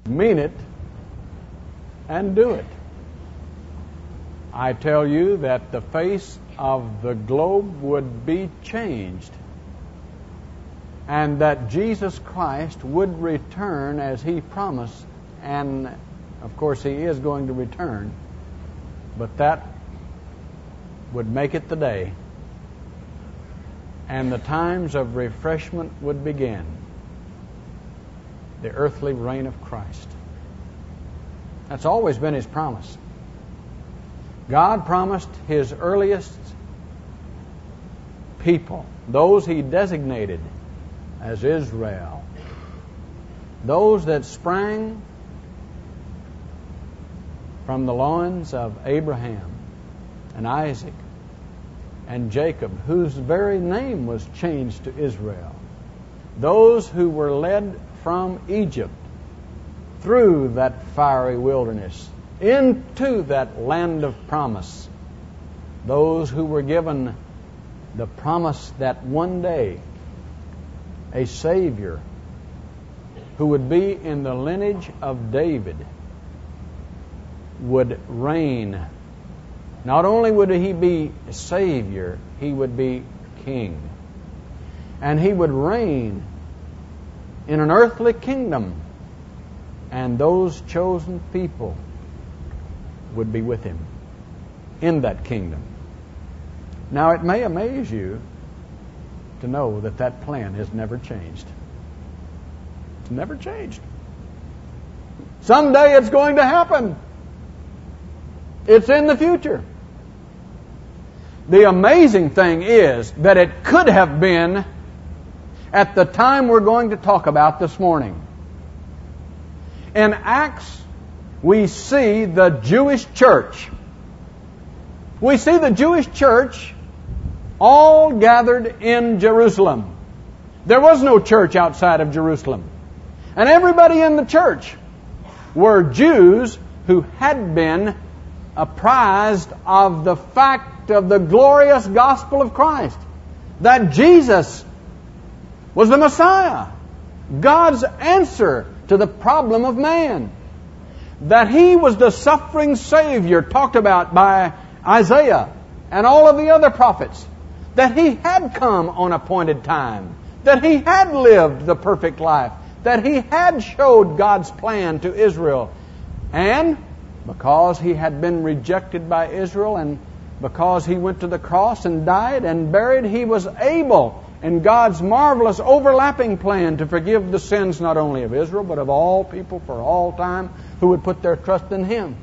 mean it, and do it. I tell you that the face of the globe would be changed, and that Jesus Christ would return as He promised, and of course He is going to return, but that would make it the day, and the times of refreshment would begin, the earthly reign of Christ. That's always been His promise. God promised His earliest people, those He designated as Israel, those that sprang from the loins of Abraham and Isaac and Jacob, whose very name was changed to Israel, those who were led from Egypt through that fiery wilderness into that land of promise, those who were given the promise that one day a Savior who would be in the lineage of David would reign. Not only would He be Savior, He would be King. And He would reign in an earthly kingdom, and those chosen people would be with Him in that kingdom. Now, it may amaze you to know that that plan has never changed. It's never changed. Someday it's going to happen. It's in the future. The amazing thing is that it could have been at the time we're going to talk about this morning. In Acts, we see the Jewish church. We see the Jewish church all gathered in Jerusalem. There was no church outside of Jerusalem. And everybody in the church were Jews who had been apprised of the fact of the glorious gospel of Christ, that Jesus was the Messiah, God's answer to the problem of man, that He was the suffering Savior talked about by Isaiah and all of the other prophets, that He had come on appointed time, that He had lived the perfect life, that He had showed God's plan to Israel. And because He had been rejected by Israel, and because He went to the cross and died and buried, He was able, in God's marvelous overlapping plan, to forgive the sins not only of Israel, but of all people for all time who would put their trust in Him.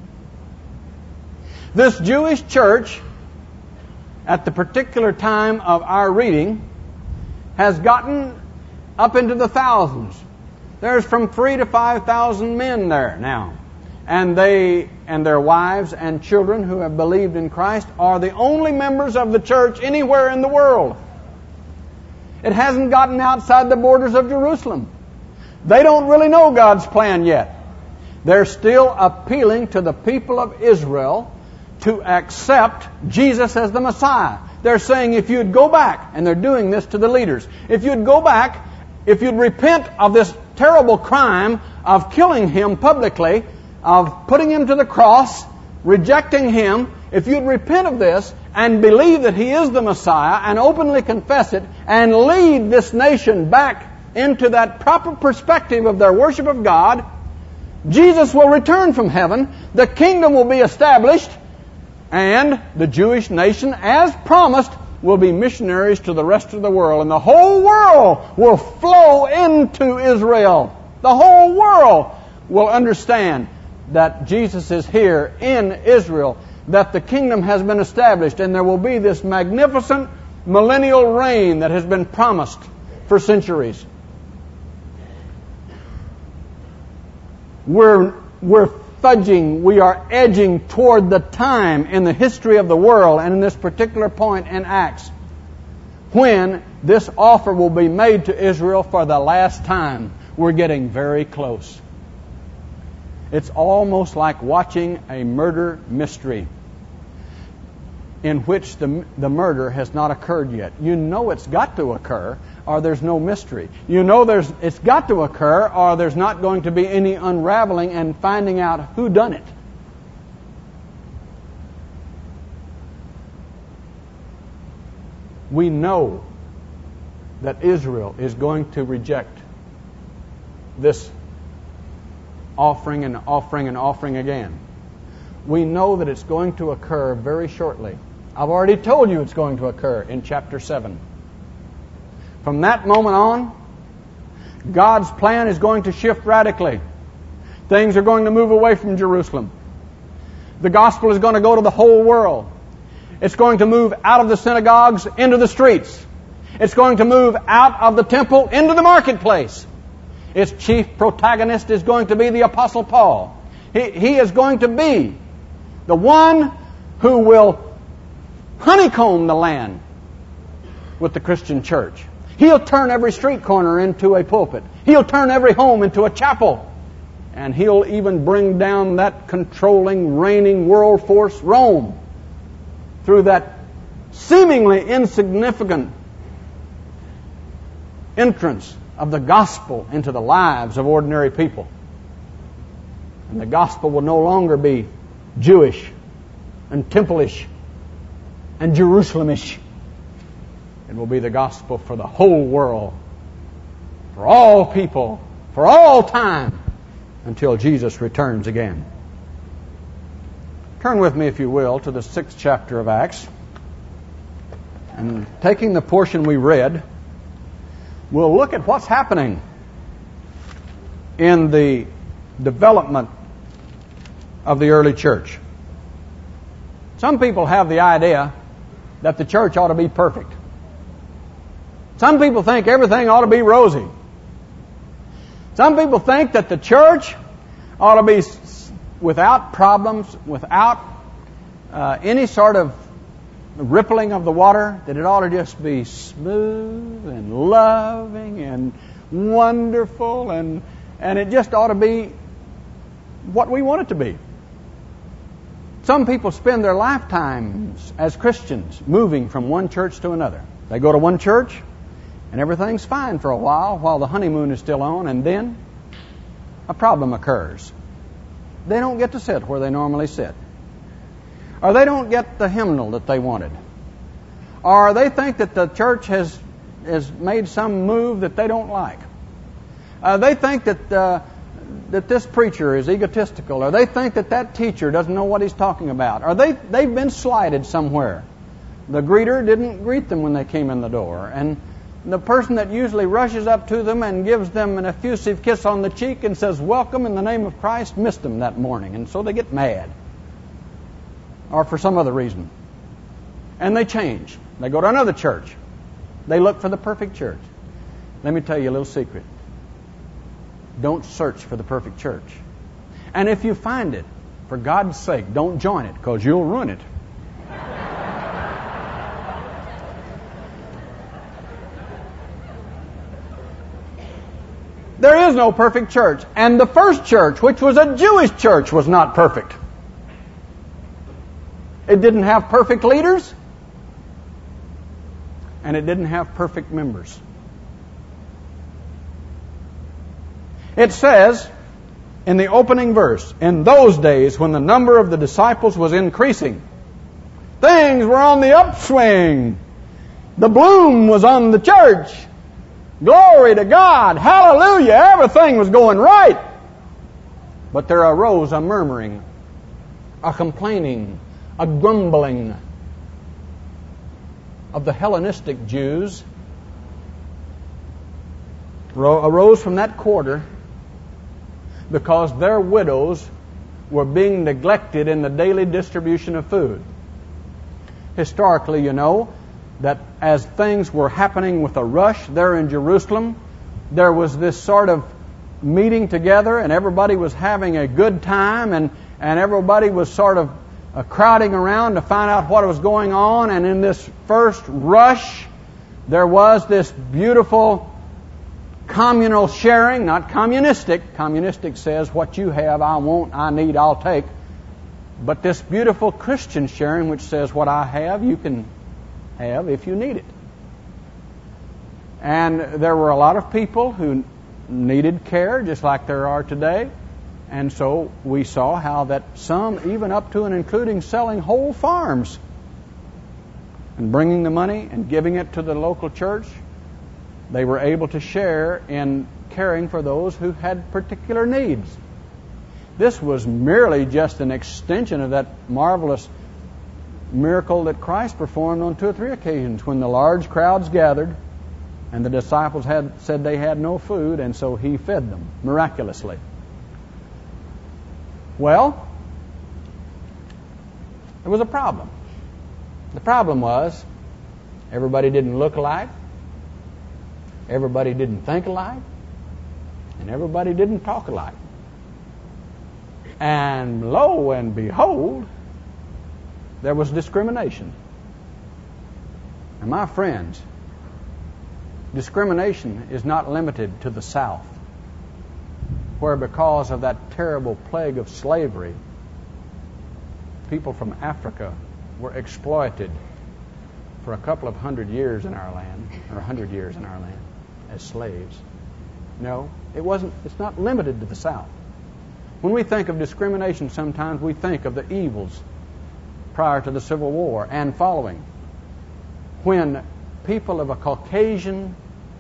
This Jewish church, at the particular time of our reading, has gotten up into the thousands. There's from 3,000 to 5,000 men there now. And they and their wives and children who have believed in Christ are the only members of the church anywhere in the world. It hasn't gotten outside the borders of Jerusalem. They don't really know God's plan yet. They're still appealing to the people of Israel to accept Jesus as the Messiah. They're saying, if you'd go back, and they're doing this to the leaders, if you'd go back, if you'd repent of this terrible crime of killing Him publicly, of putting Him to the cross, rejecting Him, if you'd repent of this and believe that He is the Messiah and openly confess it and lead this nation back into that proper perspective of their worship of God, Jesus will return from heaven, the kingdom will be established, and the Jewish nation, as promised, will be missionaries to the rest of the world. And the whole world will flow into Israel. The whole world will understand that Jesus is here in Israel, that the kingdom has been established, and there will be this magnificent millennial reign that has been promised for centuries. We're fudging, we are edging toward the time in the history of the world, and in this particular point in Acts, when this offer will be made to Israel for the last time. We're getting very close. It's almost like watching a murder mystery. in which the murder has not occurred yet. You know it's got to occur, or there's no mystery. You know it's got to occur, or there's not going to be any unraveling and finding out who done it. We know that Israel is going to reject this offering and offering and offering again. We know that it's going to occur very shortly. I've already told you it's going to occur in chapter 7. From that moment on, God's plan is going to shift radically. Things are going to move away from Jerusalem. The gospel is going to go to the whole world. It's going to move out of the synagogues into the streets. It's going to move out of the temple into the marketplace. Its chief protagonist is going to be the Apostle Paul. He is going to be the one who will honeycomb the land with the Christian church. He'll turn every street corner into a pulpit. He'll turn every home into a chapel. And he'll even bring down that controlling, reigning world force, Rome, through that seemingly insignificant entrance of the gospel into the lives of ordinary people. And the gospel will no longer be Jewish and temple-ish and Jerusalem-ish. It will be the gospel for the whole world, for all people, for all time, until Jesus returns again. Turn with me, if you will, to the 6th chapter of Acts. And taking the portion we read, we'll look at what's happening in the development of the early church. Some people have the idea that the church ought to be perfect. Some people think everything ought to be rosy. Some people think that the church ought to be without problems, without any sort of rippling of the water, that it ought to just be smooth and loving and wonderful, and it just ought to be what we want it to be. Some people spend their lifetimes as Christians moving from one church to another. They go to one church and everything's fine for a while the honeymoon is still on, and then a problem occurs. They don't get to sit where they normally sit. Or they don't get the hymnal that they wanted. Or they think that the church has made some move that they don't like. They think that this preacher is egotistical. Or they think that teacher doesn't know what he's talking about. Or they've been slighted somewhere. The greeter didn't greet them when they came in the door. And the person that usually rushes up to them and gives them an effusive kiss on the cheek and says, "Welcome in the name of Christ," missed them that morning. And so they get mad. Or for some other reason. And they change. They go to another church. They look for the perfect church. Let me tell you a little secret. Don't search for the perfect church. And if you find it, for God's sake, don't join it, because you'll ruin it. There is no perfect church. And the first church, which was a Jewish church, was not perfect. It didn't have perfect leaders, and it didn't have perfect members. It says in the opening verse, "In those days when the number of the disciples was increasing, things were on the upswing. The bloom was on the church. Glory to God. Hallelujah. Everything was going right. But there arose a murmuring, a complaining, a grumbling of the Hellenistic Jews arose from that quarter because their widows were being neglected in the daily distribution of food. Historically, you know that as things were happening with a rush there in Jerusalem, there was this sort of meeting together, and everybody was having a good time, and everybody was sort of crowding around to find out what was going on. And in this first rush, there was this beautiful communal sharing, not communistic. Communistic says, what you have, I want, I need, I'll take. but this beautiful Christian sharing which says, what I have, you can have if you need it. And there were a lot of people who needed care, just like there are today. And so we saw how that some, even up to and including selling whole farms and bringing the money and giving it to the local church, they were able to share in caring for those who had particular needs. This was merely just an extension of that marvelous miracle that Christ performed on 2 or 3 occasions when the large crowds gathered and the disciples said they had no food, and so He fed them miraculously. Well, there was a problem. The problem was everybody didn't look alike, everybody didn't think alike, and everybody didn't talk alike. And lo and behold, there was discrimination. And my friends, discrimination is not limited to the South, where because of that terrible plague of slavery, people from Africa were exploited for a couple of 100 years in our land, or 100 years in our land, as slaves. No, it's not limited to the South. When we think of discrimination, sometimes we think of the evils prior to the Civil War and following, when people of the Caucasian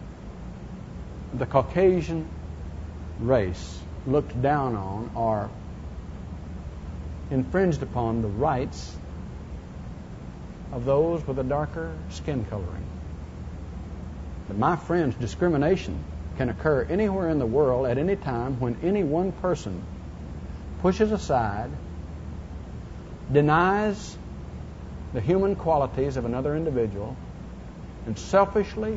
race looked down on or infringed upon the rights of those with a darker skin coloring. But my friends, discrimination can occur anywhere in the world at any time when any one person pushes aside, denies the human qualities of another individual, and selfishly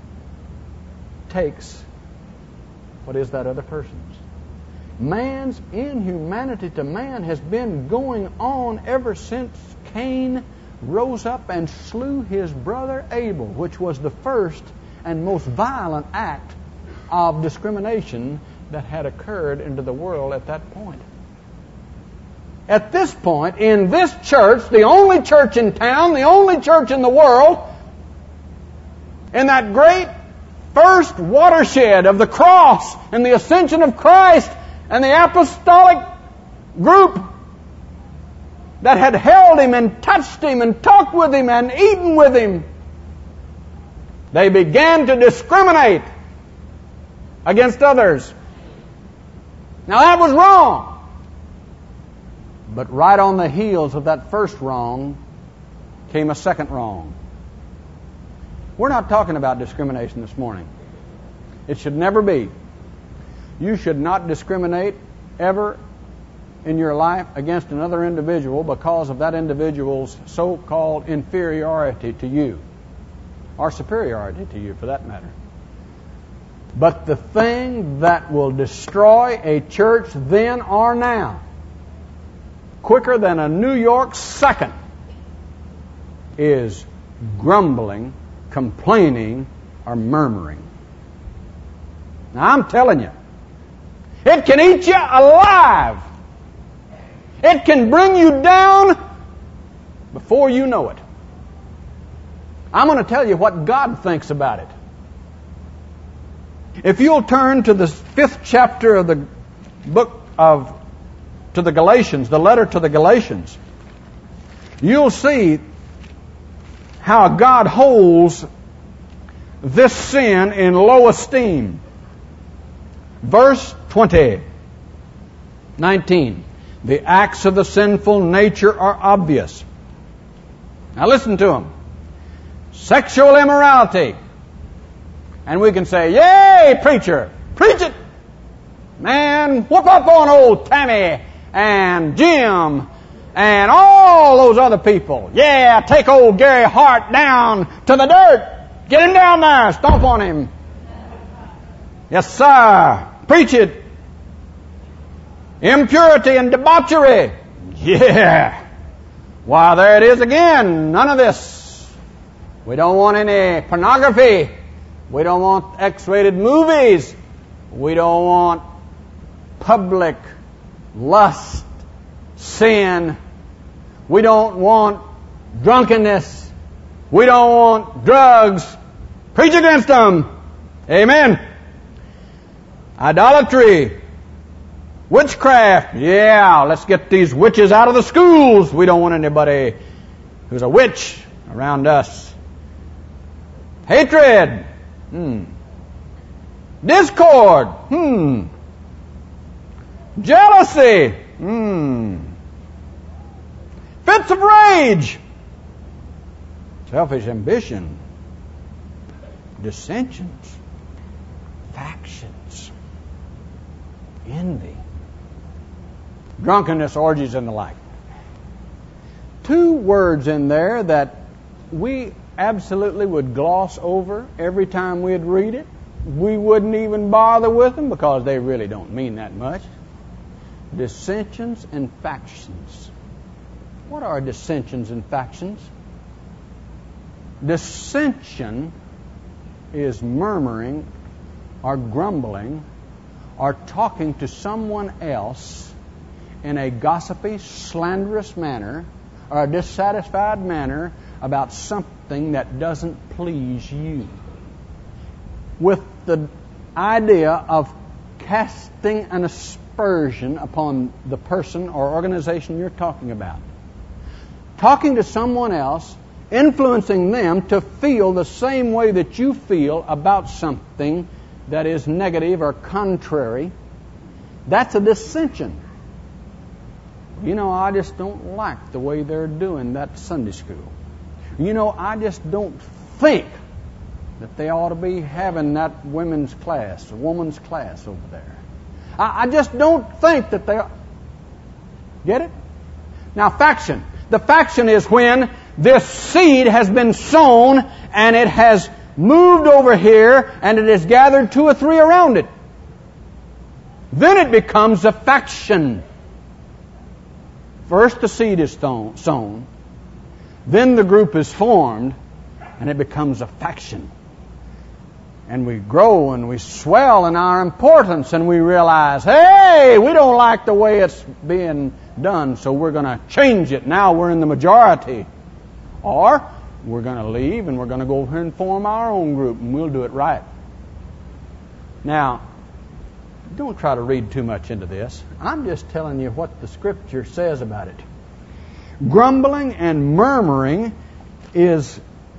takes what is that other person's. Man's inhumanity to man has been going on ever since Cain rose up and slew his brother Abel, which was the first and most violent act of discrimination that had occurred into the world at that point. At this point, in this church, the only church in town, the only church in the world, in that great first watershed of the cross and the ascension of Christ and the apostolic group that had held Him and touched Him and talked with Him and eaten with Him, they began to discriminate against others. Now that was wrong. But right on the heels of that first wrong came a second wrong. We're not talking about discrimination this morning. It should never be. You should not discriminate ever in your life against another individual because of that individual's so-called inferiority to you, or superiority to you for that matter. But the thing that will destroy a church then or now, quicker than a New York second, is grumbling, complaining, or murmuring. Now I'm telling you, it can eat you alive. It can bring you down before you know it. I'm going to tell you what God thinks about it. If you'll turn to the 5th chapter of the book to the Galatians, the letter to the Galatians, you'll see how God holds this sin in low esteem. Verse 19. The acts of the sinful nature are obvious. Now listen to them. Sexual immorality. And we can say, yay, preacher, preach it. Man, whoop up on old Tammy and Jim and all those other people. Yeah, take old Gary Hart down to the dirt. Get him down there, stomp on him. Yes, sir. Preach it. Impurity and debauchery. Yeah. Why, there it is again. None of this. We don't want any pornography. We don't want X-rated movies. We don't want public lust, sin, We don't want drunkenness. We don't want drugs. Preach against them. Amen. Idolatry. Witchcraft. Yeah, let's get these witches out of the schools. We don't want anybody who's a witch around us. Hatred. Discord. Jealousy. Fits of rage. Selfish ambition. Dissensions. Factions. Envy. Drunkenness, orgies, and the like. Two words in there that we absolutely would gloss over every time we'd read it. We wouldn't even bother with them because they really don't mean that much. Dissensions and factions. What are dissensions and factions? Dissension is murmuring or grumbling or talking to someone else in a gossipy, slanderous manner or a dissatisfied manner about something that doesn't please you, with the idea of casting an aspersion upon the person or organization you're talking about. Talking to someone else, influencing them to feel the same way that you feel about something that is negative or contrary. That's a dissension. You know, I just don't like the way they're doing that Sunday school. You know, I just don't think that they ought to be having that women's class, or woman's class over there. I just don't think that they ought. Get it? Now, faction. The faction is when this seed has been sown and it has moved over here and it has gathered 2 or 3 around it. Then it becomes a faction. First the seed is sown, then the group is formed, and it becomes a faction. And we grow and we swell in our importance, and we realize, hey, we don't like the way it's being done, so we're going to change it. Now we're in the majority. Or we're going to leave and we're going to go over and form our own group, and we'll do it right. Now, don't try to read too much into this. I'm just telling you what the Scripture says about it. Grumbling and murmuring is,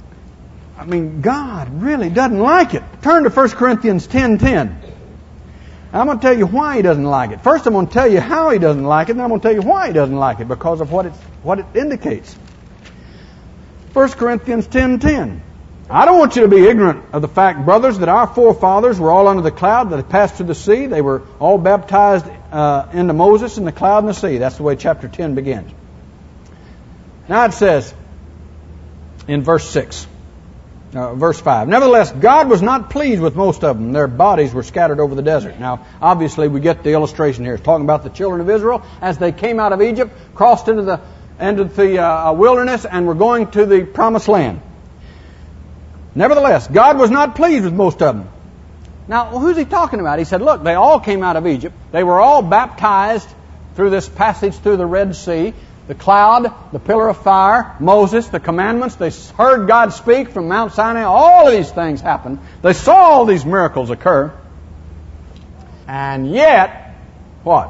God really doesn't like it. Turn to 1 Corinthians 10:10. I'm going to tell you why He doesn't like it. First, I'm going to tell you how He doesn't like it, and then I'm going to tell you why He doesn't like it, because of what it indicates. 1 Corinthians 10:10. I don't want you to be ignorant of the fact, brothers, that our forefathers were all under the cloud that had passed through the sea. They were all baptized into Moses in the cloud and the sea. That's the way chapter 10 begins. Now it says in verse 5, Nevertheless, God was not pleased with most of them. Their bodies were scattered over the desert. Now, obviously, we get the illustration here. It's talking about the children of Israel as they came out of Egypt, crossed into the wilderness, and were going to the promised land. Nevertheless, God was not pleased with most of them. Now, who's He talking about? He said, look, they all came out of Egypt. They were all baptized through this passage through the Red Sea. The cloud, the pillar of fire, Moses, the commandments. They heard God speak from Mount Sinai. All of these things happened. They saw all these miracles occur. And yet, what?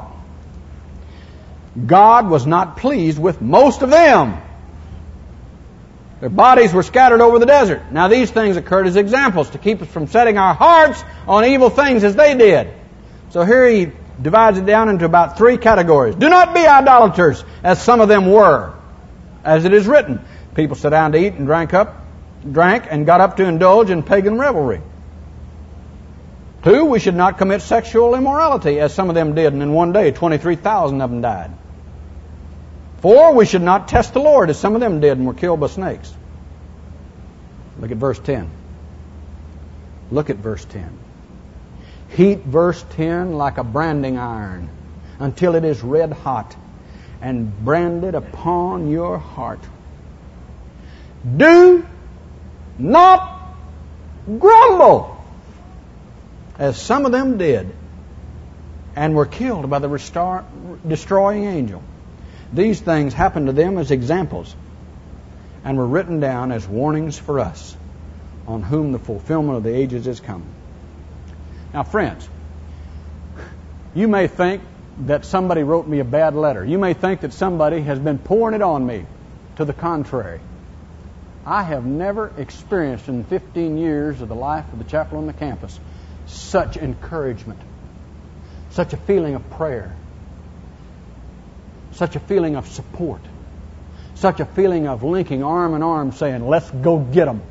God was not pleased with most of them. Their bodies were scattered over the desert. Now these things occurred as examples to keep us from setting our hearts on evil things as they did. So here he divides it down into about 3 categories. Do not be idolaters, as some of them were. As it is written, people sat down to eat and drank and got up to indulge in pagan revelry. 2, we should not commit sexual immorality, as some of them did, and in one day 23,000 of them died. 4, we should not test the Lord, as some of them did and were killed by snakes. Look at verse 10. Look at verse 10. Heat verse 10 like a branding iron until it is red hot and branded upon your heart. Do not grumble, as some of them did and were killed by the destroying angel. These things happened to them as examples and were written down as warnings for us, on whom the fulfillment of the ages is come. Now, friends, you may think that somebody wrote me a bad letter. You may think that somebody has been pouring it on me. To the contrary, I have never experienced in 15 years of the life of the chapel on the campus such encouragement, such a feeling of prayer, such a feeling of support, such a feeling of linking arm in arm saying, let's go get them.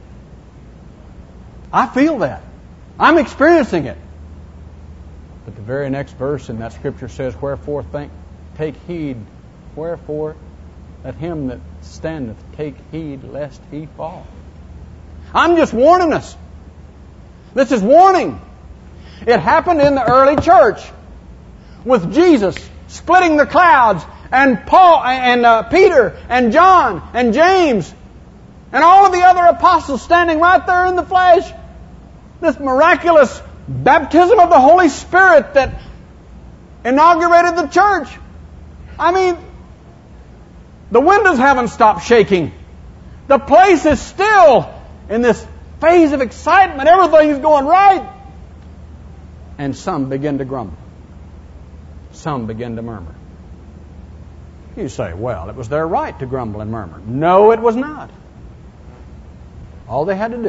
I feel that. I'm experiencing it. But the very next verse in that scripture says, wherefore take heed, wherefore let him that standeth take heed lest he fall. I'm just warning us. This is warning. It happened in the early church with Jesus splitting the clouds and Paul and Peter and John and James and all of the other apostles standing right there in the flesh. This miraculous baptism of the Holy Spirit that inaugurated the church. I mean, the windows haven't stopped shaking. The place is still in this phase of excitement. Everything's going right. And some begin to grumble. Some begin to murmur. You say, well, it was their right to grumble and murmur. No, it was not. All they had to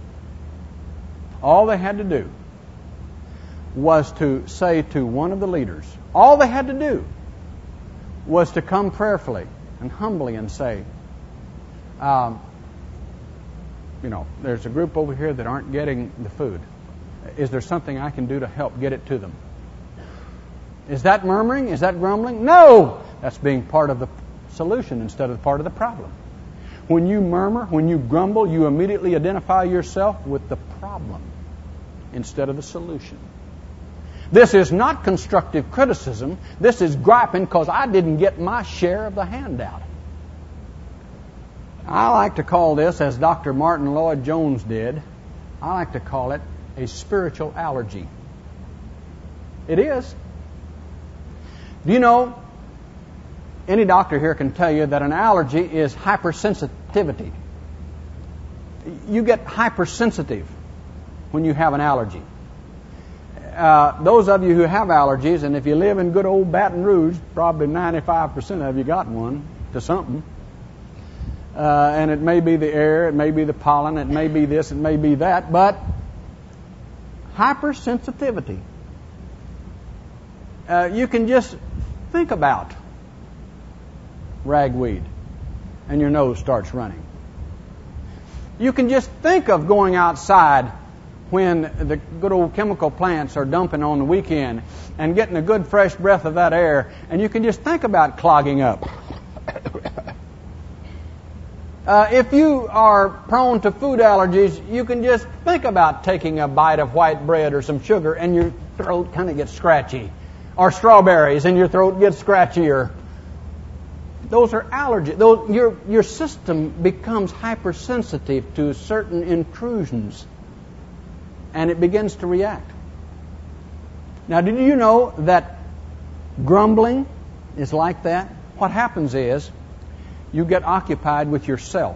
do was to say to one of the leaders, all they had to do was to come prayerfully and humbly and say, there's a group over here that aren't getting the food. Is there something I can do to help get it to them? Is that murmuring? Is that grumbling? No! That's being part of the solution instead of part of the problem. When you murmur, when you grumble, you immediately identify yourself with the problem instead of the solution. This is not constructive criticism. This is griping because I didn't get my share of the handout. I like to call this, as Dr. Martin Lloyd-Jones did, I like to call it a spiritual allergy. It is. Do you know, any doctor here can tell you that an allergy is hypersensitivity. You get hypersensitive when you have an allergy. Those of you who have allergies, and if you live in good old Baton Rouge, probably 95% of you got one to something. And it may be the air, it may be the pollen, it may be this, it may be that, but hypersensitivity. You can just think about ragweed and your nose starts running. You can just think of going outside when the good old chemical plants are dumping on the weekend and getting a good fresh breath of that air, and you can just think about clogging up. If you are prone to food allergies, you can just think about taking a bite of white bread or some sugar and your throat kind of gets scratchy. Or strawberries and your throat gets scratchier. Those are allergies. Your system becomes hypersensitive to certain intrusions and it begins to react. Now, did you know that grumbling is like that? What happens is you get occupied with yourself.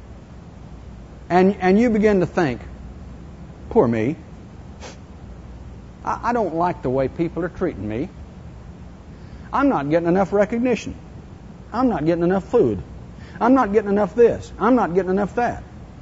And you begin to think, poor me. I don't like the way people are treating me. I'm not getting enough recognition. I'm not getting enough food. I'm not getting enough this. I'm not getting enough that.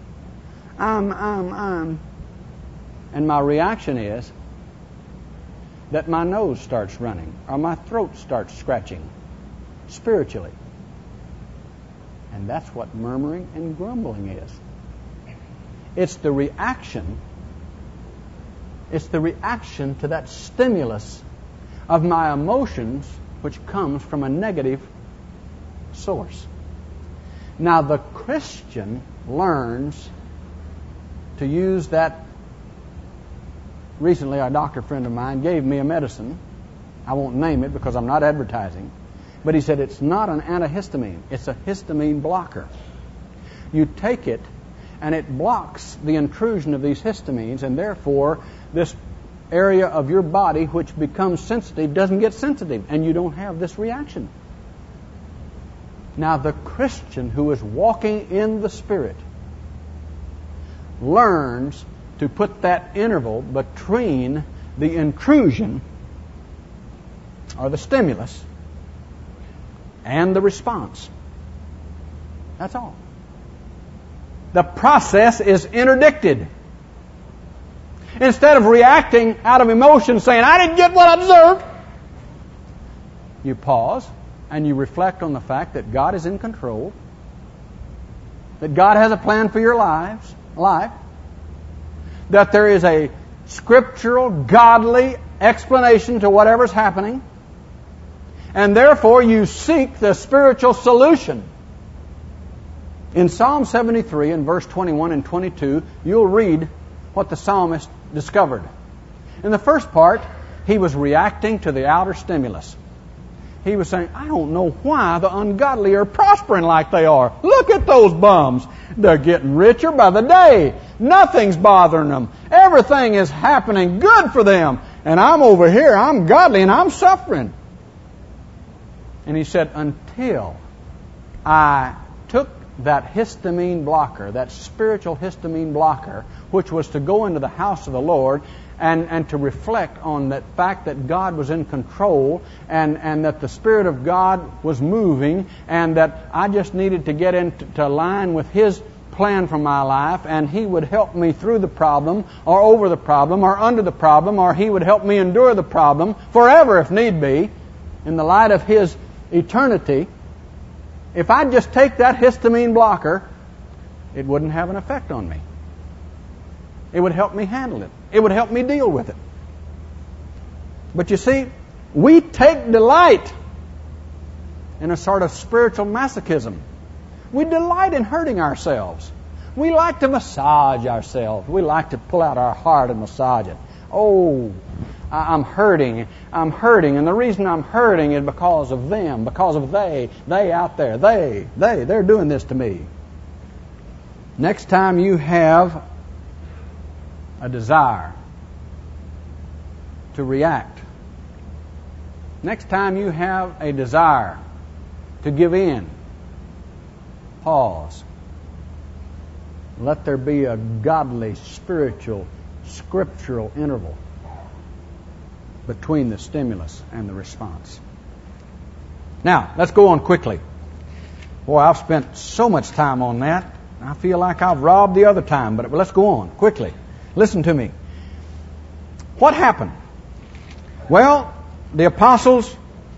And my reaction is that my nose starts running or my throat starts scratching spiritually. And that's what murmuring and grumbling is. It's the reaction. It's the reaction to that stimulus of my emotions which comes from a negative source. Now the Christian learns to use that. Recently a doctor friend of mine gave me a medicine. I won't name it because I'm not advertising. But he said it's not an antihistamine. It's a histamine blocker. You take it and it blocks the intrusion of these histamines, and therefore this area of your body which becomes sensitive doesn't get sensitive, and you don't have this reaction. Now, the Christian who is walking in the Spirit learns to put that interval between the intrusion or the stimulus and the response. That's all. The process is interdicted. Instead of reacting out of emotion saying, I didn't get what I deserved, you pause and you reflect on the fact that God is in control, that God has a plan for your life, that there is a scriptural, godly explanation to whatever's happening, and therefore you seek the spiritual solution. In Psalm 73, in verse 21 and 22, you'll read what the psalmist discovered. In the first part, he was reacting to the outer stimulus. He was saying, I don't know why the ungodly are prospering like they are. Look at those bums. They're getting richer by the day. Nothing's bothering them. Everything is happening good for them. And I'm over here, I'm godly, and I'm suffering. And he said, until I took that histamine blocker, that spiritual histamine blocker, which was to go into the house of the Lord and to reflect on that fact that God was in control and that the Spirit of God was moving and that I just needed to get into line with His plan for my life, and He would help me through the problem or over the problem or under the problem, or He would help me endure the problem forever if need be in the light of His eternity. If I just take that histamine blocker, it wouldn't have an effect on me. It would help me handle it. It would help me deal with it. But you see, we take delight in a sort of spiritual masochism. We delight in hurting ourselves. We like to massage ourselves. We like to pull out our heart and massage it. Oh, I'm hurting. I'm hurting. And the reason I'm hurting is because of them, because of they out there. They're doing this to me. Next time you have a desire to react, next time you have a desire to give in, pause. Let there be a godly, spiritual, scriptural interval between the stimulus and the response. Now, let's go on quickly. Boy, I've spent so much time on that. I feel like I've robbed the other time, but let's go on quickly. Listen to me. What happened? Well, the apostles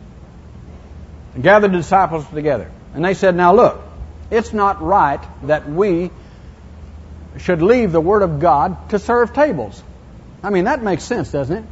gathered the disciples together, and they said, now look, it's not right that we should leave the Word of God to serve tables. I mean, that makes sense, doesn't it?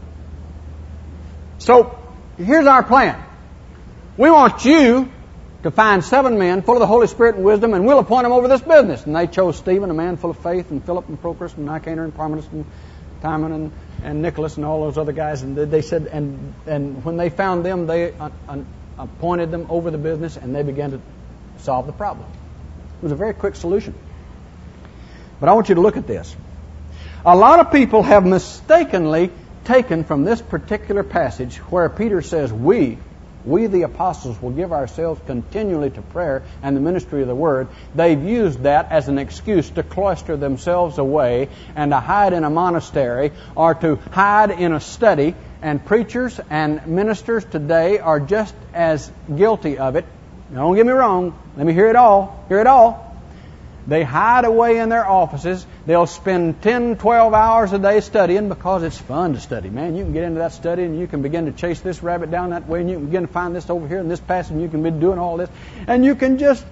So, here's our plan. We want you to find 7 men full of the Holy Spirit and wisdom, and we'll appoint them over this business. And they chose Stephen, a man full of faith, and Philip and Prochorus and Nicanor and Parmenas and Timon and Nicholas and all those other guys. And they said, and when they found them, they appointed them over the business, and they began to solve the problem. It was a very quick solution. But I want you to look at this. A lot of people have mistakenly taken from this particular passage where Peter says, we the apostles will give ourselves continually to prayer and the ministry of the Word. They've used that as an excuse to cloister themselves away and to hide in a monastery or to hide in a study. And preachers and ministers today are just as guilty of it. Now, don't get me wrong. Let me hear it all. Hear it all. They hide away in their offices. They'll spend 10, 12 hours a day studying because it's fun to study. Man, you can get into that study and you can begin to chase this rabbit down that way and you can begin to find this over here in this passage and you can be doing all this. And you can just,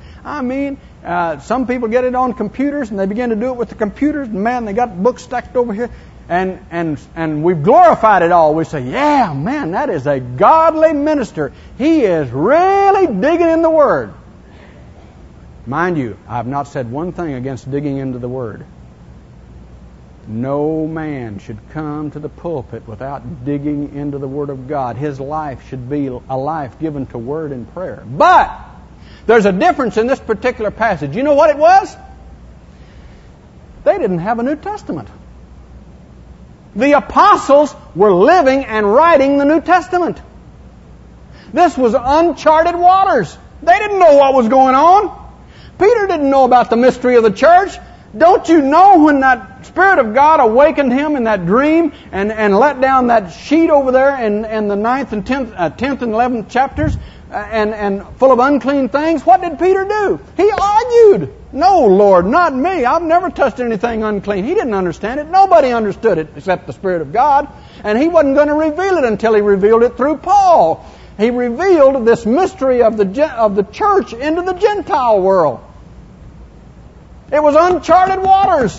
some people get it on computers and they begin to do it with the computers. And man, they got books stacked over here. And we've glorified it all. We say, yeah, man, that is a godly minister. He is really digging in the Word. Mind you, I have not said one thing against digging into the Word. No man should come to the pulpit without digging into the Word of God. His life should be a life given to Word and prayer. But there's a difference in this particular passage. You know what it was? They didn't have a New Testament. The apostles were living and writing the New Testament. This was uncharted waters. They didn't know what was going on. Peter didn't know about the mystery of the church. Don't you know when that Spirit of God awakened him in that dream and let down that sheet over there in the 9th and 10th and 11th chapters and full of unclean things? What did Peter do? He argued. No, Lord, not me. I've never touched anything unclean. He didn't understand it. Nobody understood it except the Spirit of God. And he wasn't going to reveal it until he revealed it through Paul. He revealed this mystery of the church into the Gentile world. It was uncharted waters.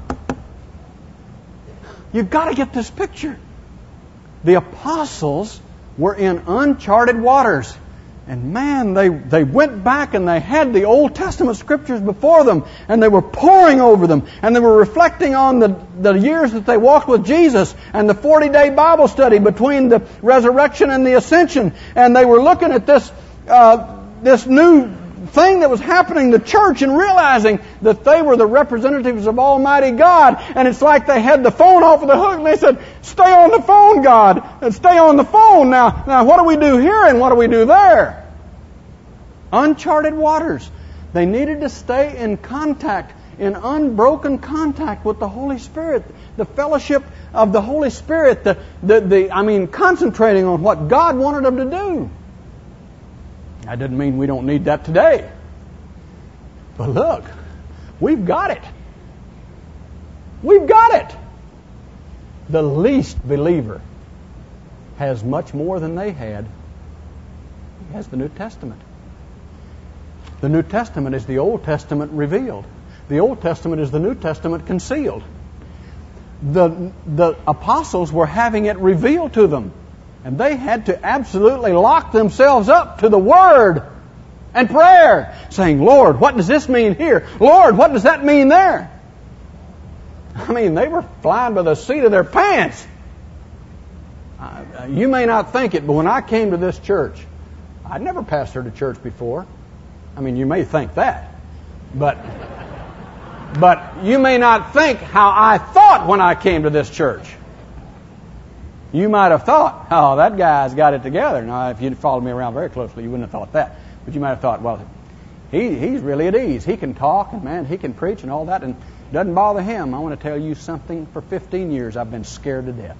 You've got to get this picture. The apostles were in uncharted waters. And man, they went back and they had the Old Testament scriptures before them. And they were poring over them. And they were reflecting on the years that they walked with Jesus. And the 40-day Bible study between the resurrection and the ascension. And they were looking at this new thing that was happening, the church, and realizing that they were the representatives of Almighty God. And it's like they had the phone off of the hook and they said, stay on the phone, God, and stay on the phone. Now what do we do here and what do we do there? Uncharted waters. They needed to stay in contact, in unbroken contact with the Holy Spirit, the fellowship of the Holy Spirit, concentrating on what God wanted them to do. That doesn't mean we don't need that today. But look, we've got it. We've got it. The least believer has much more than they had. He has the New Testament. The New Testament is the Old Testament revealed. The Old Testament is the New Testament concealed. The apostles were having it revealed to them. And they had to absolutely lock themselves up to the Word and prayer, saying, Lord, what does this mean here? Lord, what does that mean there? I mean, they were flying by the seat of their pants. You may not think it, but when I came to this church, I'd never pastored a church before. I mean, you may think that. But you may not think how I thought when I came to this church. You might have thought, oh, that guy's got it together. Now, if you'd followed me around very closely, you wouldn't have thought that. But you might have thought, well, he's really at ease. He can talk, and man, he can preach and all that, and it doesn't bother him. I want to tell you something. For 15 years, I've been scared to death.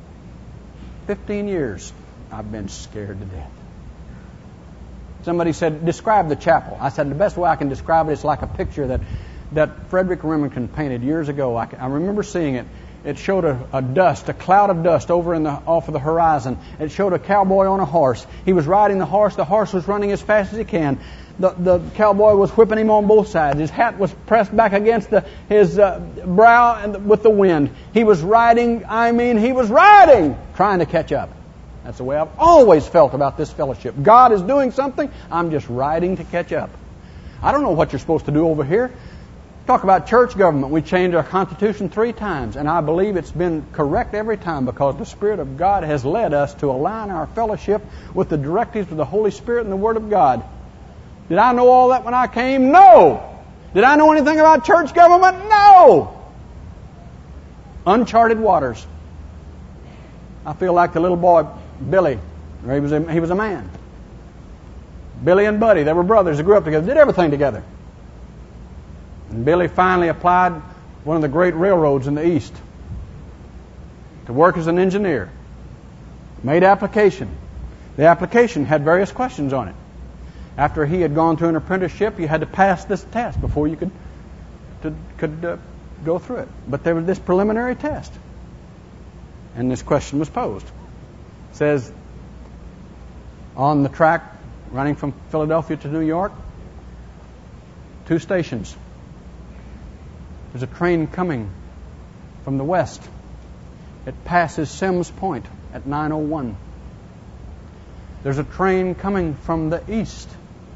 15 years, I've been scared to death. Somebody said, describe the chapel. I said, the best way I can describe it is like a picture that Frederick Remington painted years ago. I remember seeing it. It showed a cloud of dust over off of the horizon. It showed a cowboy on a horse. He was riding the horse. The horse was running as fast as he can. The cowboy was whipping him on both sides. His hat was pressed back against his brow and with the wind. He was riding, trying to catch up. That's the way I've always felt about this fellowship. God is doing something. I'm just riding to catch up. I don't know what you're supposed to do over here. Talk about church government. We changed our Constitution 3 times, and I believe it's been correct every time because the Spirit of God has led us to align our fellowship with the directives of the Holy Spirit and the Word of God. Did I know all that when I came? No. Did I know anything about church government? No. Uncharted waters. I feel like the little boy, Billy. He was a man. Billy and Buddy, they were brothers. They grew up together, did everything together. And Billy finally applied one of the great railroads in the East to work as an engineer. Made application. The application had various questions on it. After he had gone through an apprenticeship, you had to pass this test before you could go through it. But there was this preliminary test. And this question was posed. It says, on the track running from Philadelphia to New York, 2 stations. There's a train coming from the west. It passes Sims Point at 9:01. There's a train coming from the east.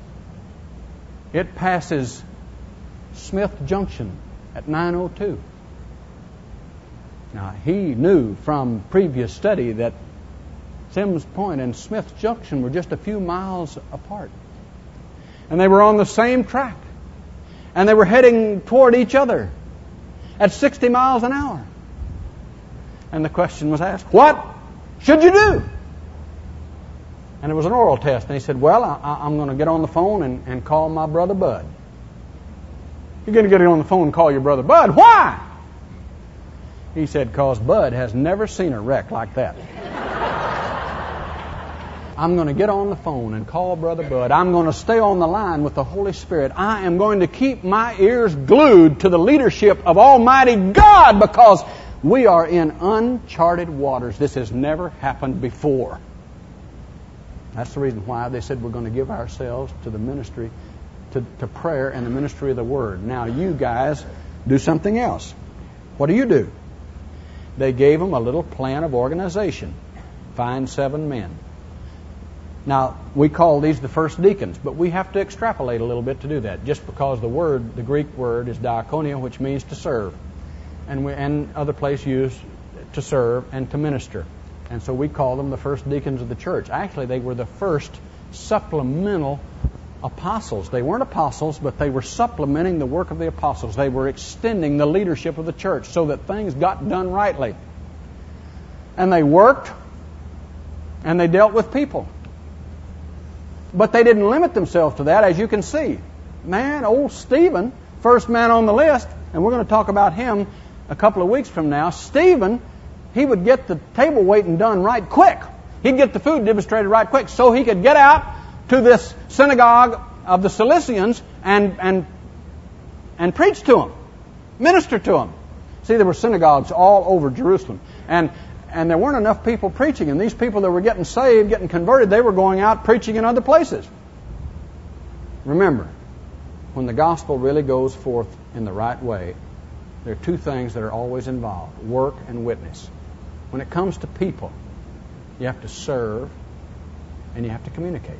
It passes Smith Junction at 9:02. Now, he knew from previous study that Sims Point and Smith Junction were just a few miles apart. And they were on the same track. And they were heading toward each other at 60 miles an hour. And the question was asked, what should you do? And it was an oral test. And he said, well, I'm going to get on the phone and call my brother Bud. You're going to get on the phone and call your brother Bud? Why? He said, because Bud has never seen a wreck like that. I'm going to get on the phone and call Brother Bud. I'm going to stay on the line with the Holy Spirit. I am going to keep my ears glued to the leadership of Almighty God, because we are in uncharted waters. This has never happened before. That's the reason why they said we're going to give ourselves to the ministry, to prayer and the ministry of the Word. Now you guys do something else. What do? They gave them a little plan of organization. Find 7 men. Now, we call these the first deacons, but we have to extrapolate a little bit to do that, just because the Greek word is diakonia, which means to serve, and other place used to serve and to minister. And so we call them the first deacons of the church. Actually, they were the first supplemental apostles. They weren't apostles, but they were supplementing the work of the apostles. They were extending the leadership of the church so that things got done rightly. And they worked, and they dealt with people. But they didn't limit themselves to that, as you can see. Man, old Stephen, first man on the list, and we're going to talk about him a couple of weeks from now. Stephen, he would get the table waiting done right quick. He'd get the food demonstrated right quick so he could get out to this synagogue of the Cilicians and preach to them, minister to them. See, there were synagogues all over Jerusalem. And there weren't enough people preaching. And these people that were getting saved, getting converted, they were going out preaching in other places. Remember, when the gospel really goes forth in the right way, there are 2 things that are always involved: work and witness. When it comes to people, you have to serve and you have to communicate.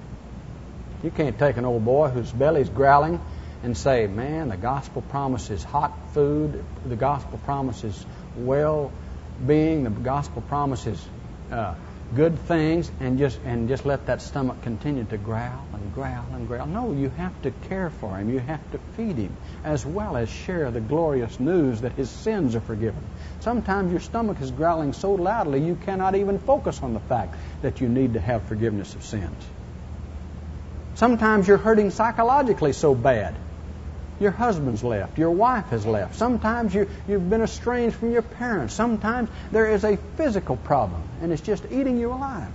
You can't take an old boy whose belly's growling and say, man, the gospel promises hot food, the gospel promises well-being, the gospel promises good things, and just let that stomach continue to growl and growl and growl. No, you have to care for him. You have to feed him, as well as share the glorious news that his sins are forgiven. Sometimes your stomach is growling so loudly you cannot even focus on the fact that you need to have forgiveness of sins. Sometimes you're hurting psychologically so bad. Your husband's left. Your wife has left. Sometimes you've been estranged from your parents. Sometimes there is a physical problem, and it's just eating you alive.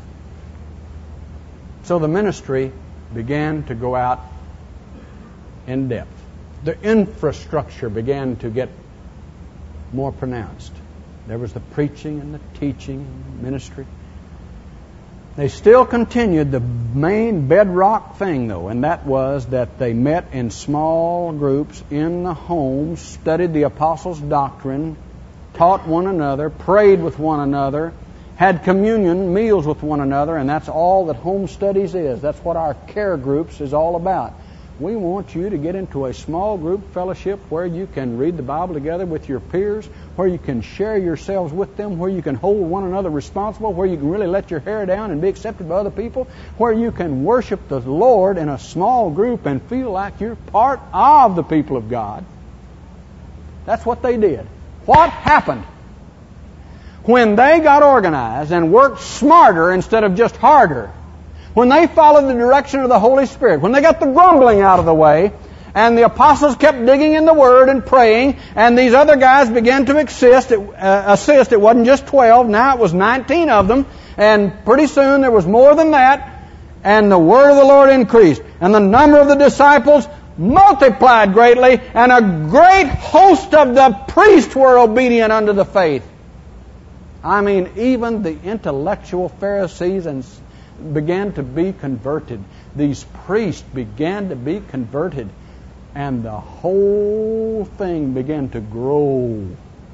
So the ministry began to go out in depth. The infrastructure began to get more pronounced. There was the preaching and the teaching ministry. They still continued the main bedrock thing, though, and that was that they met in small groups in the homes, studied the apostles' doctrine, taught one another, prayed with one another, had communion, meals with one another, and that's all that home studies is. That's what our care groups is all about. We want you to get into a small group fellowship where you can read the Bible together with your peers, where you can share yourselves with them, where you can hold one another responsible, where you can really let your hair down and be accepted by other people, where you can worship the Lord in a small group and feel like you're part of the people of God. That's what they did. What happened? When they got organized and worked smarter instead of just harder, when they followed the direction of the Holy Spirit, when they got the grumbling out of the way, and the apostles kept digging in the Word and praying, and these other guys began to assist. It wasn't just 12, now it was 19 of them, and pretty soon there was more than that, and the Word of the Lord increased, and the number of the disciples multiplied greatly, and a great host of the priests were obedient unto the faith. I mean, even the intellectual Pharisees began to be converted. These priests began to be converted, and the whole thing began to grow,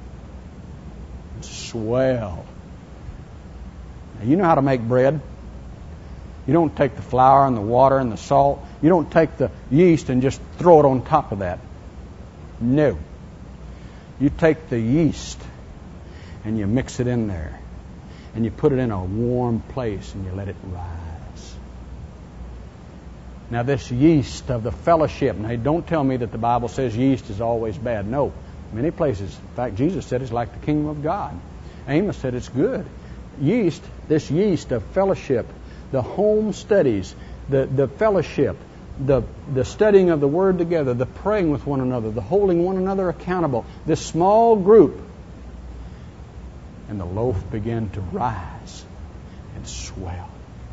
swell. Now, you know how to make bread. You don't take the flour and the water and the salt. You don't take the yeast and just throw it on top of that. No. You take the yeast and you mix it in there, and you put it in a warm place and you let it rise. Now this yeast of the fellowship, now don't tell me that the Bible says yeast is always bad. No. Many places, in fact, Jesus said it's like the kingdom of God. Amos said it's good. Yeast, this yeast of fellowship, the home studies, the fellowship, the studying of the Word together, the praying with one another, the holding one another accountable, this small group. And the loaf began to rise and swell.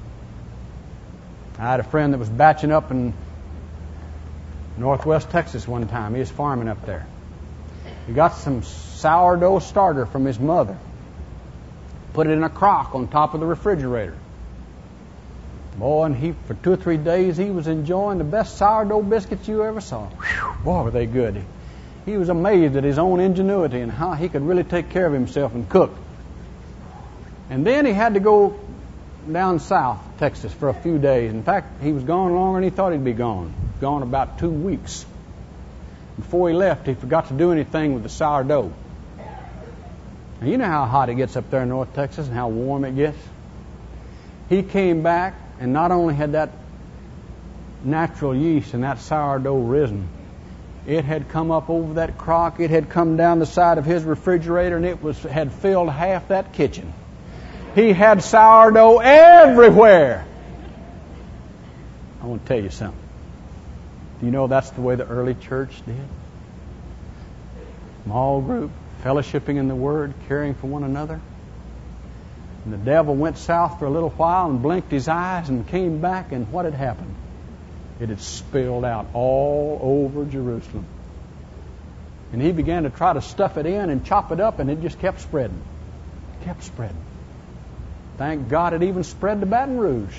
I had a friend that was batching up in northwest Texas one time. He was farming up there. He got some sourdough starter from his mother. Put it in a crock on top of the refrigerator. Boy, and for 2 or 3 days he was enjoying the best sourdough biscuits you ever saw. Whew, boy, were they good. He was amazed at his own ingenuity and how he could really take care of himself and cook. And then he had to go down south Texas for a few days. In fact, he was gone longer than he thought he'd be gone. Gone about 2 weeks. Before he left, he forgot to do anything with the sourdough. And you know how hot it gets up there in North Texas and how warm it gets. He came back, and not only had that natural yeast and that sourdough risen, it had come up over that crock, it had come down the side of his refrigerator, and had filled half that kitchen. He had sourdough everywhere. I want to tell you something. Do you know that's the way the early church did? Small group, fellowshipping in the Word, caring for one another. And the devil went south for a little while and blinked his eyes and came back, and what had happened? It had spilled out all over Jerusalem. And he began to try to stuff it in and chop it up, and it just kept spreading. Kept spreading. Thank God it even spread to Baton Rouge.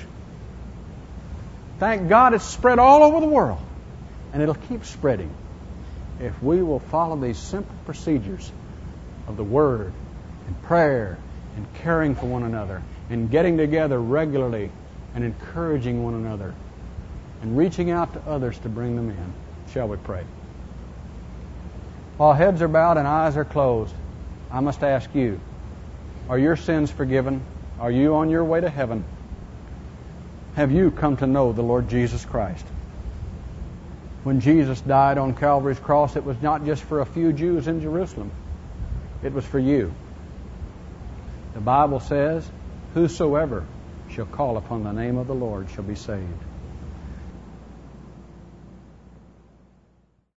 Thank God it's spread all over the world. And it'll keep spreading if we will follow these simple procedures of the Word and prayer and caring for one another and getting together regularly and encouraging one another and reaching out to others to bring them in. Shall we pray? While heads are bowed and eyes are closed, I must ask you, are your sins forgiven? Are you on your way to heaven? Have you come to know the Lord Jesus Christ? When Jesus died on Calvary's cross, it was not just for a few Jews in Jerusalem. It was for you. The Bible says, whosoever shall call upon the name of the Lord shall be saved.